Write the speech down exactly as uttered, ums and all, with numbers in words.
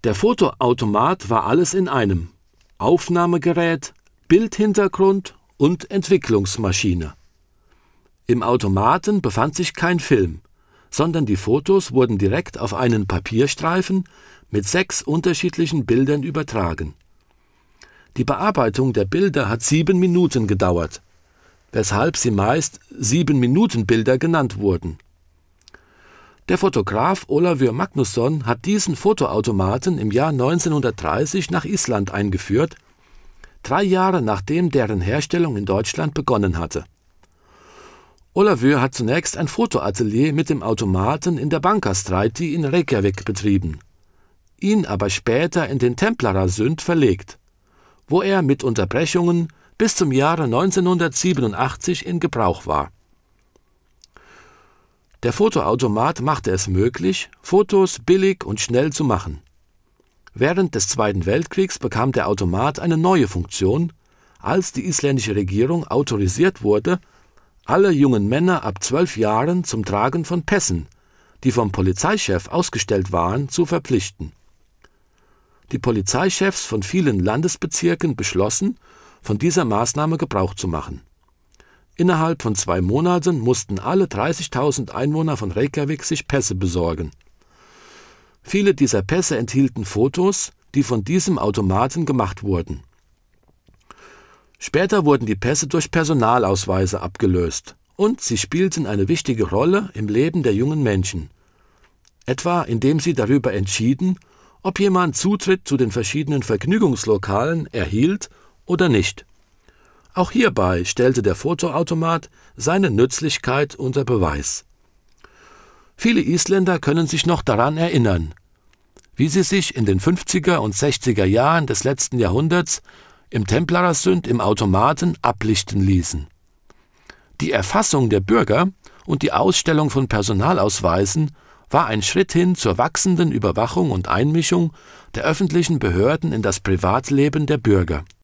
Der Fotoautomat war alles in einem: Aufnahmegerät, Bildhintergrund und Entwicklungsmaschine. Im Automaten befand sich kein Film, sondern die Fotos wurden direkt auf einen Papierstreifen mit sechs unterschiedlichen Bildern übertragen. Die Bearbeitung der Bilder hat sieben Minuten gedauert, weshalb sie meist Sieben-Minuten-Bilder genannt wurden. Der Fotograf Ólafur Magnússon hat diesen Fotoautomaten im Jahr neunzehnhundertdreißig nach Island eingeführt, drei Jahre nachdem deren Herstellung in Deutschland begonnen hatte. Ólafur hat zunächst ein Fotoatelier mit dem Automaten in der Bankastræti in Reykjavik betrieben, ihn aber später in den Templarer-Sund verlegt, wo er mit Unterbrechungen bis zum Jahre neunzehnhundertsiebenundachtzig in Gebrauch war. Der Fotoautomat machte es möglich, Fotos billig und schnell zu machen. Während des Zweiten Weltkriegs bekam der Automat eine neue Funktion, als die isländische Regierung autorisiert wurde, alle jungen Männer ab zwölf Jahren zum Tragen von Pässen, die vom Polizeichef ausgestellt waren, zu verpflichten. Die Polizeichefs von vielen Landesbezirken beschlossen, von dieser Maßnahme Gebrauch zu machen. Innerhalb von zwei Monaten mussten alle dreißigtausend Einwohner von Reykjavik sich Pässe besorgen. Viele dieser Pässe enthielten Fotos, die von diesem Automaten gemacht wurden. Später wurden die Pässe durch Personalausweise abgelöst und sie spielten eine wichtige Rolle im Leben der jungen Menschen, etwa indem sie darüber entschieden, ob jemand Zutritt zu den verschiedenen Vergnügungslokalen erhielt oder nicht. Auch hierbei stellte der Fotoautomat seine Nützlichkeit unter Beweis. Viele Isländer können sich noch daran erinnern, wie sie sich in den fünfziger und sechziger Jahren des letzten Jahrhunderts im Templarer-Sund im Automaten ablichten ließen. Die Erfassung der Bürger und die Ausstellung von Personalausweisen war ein Schritt hin zur wachsenden Überwachung und Einmischung der öffentlichen Behörden in das Privatleben der Bürger.